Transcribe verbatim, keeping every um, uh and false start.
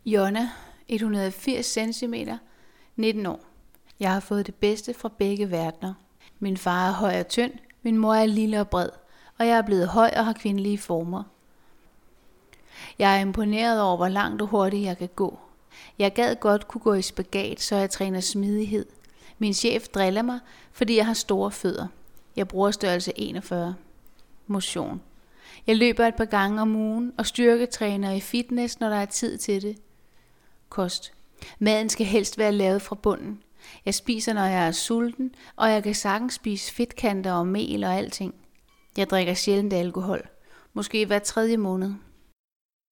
Jonna, et hundrede og firs centimeter, nitten år. Jeg har fået det bedste fra begge verdener. Min far er høj og tynd, min mor er lille og bred, og jeg er blevet høj og har kvindelige former. Jeg er imponeret over, hvor langt og hurtigt jeg kan gå. Jeg gad godt kunne gå i spagat, så jeg træner smidighed. Min chef driller mig, fordi jeg har store fødder. Jeg bruger størrelse enogfyrre. Motion. Jeg løber et par gange om ugen og styrketræner i fitness, når der er tid til det. Kost. Maden skal helst være lavet fra bunden. Jeg spiser, når jeg er sulten, og jeg kan sagtens spise fedtkanter og mel og alting. Jeg drikker sjældent alkohol. Måske hver tredje måned.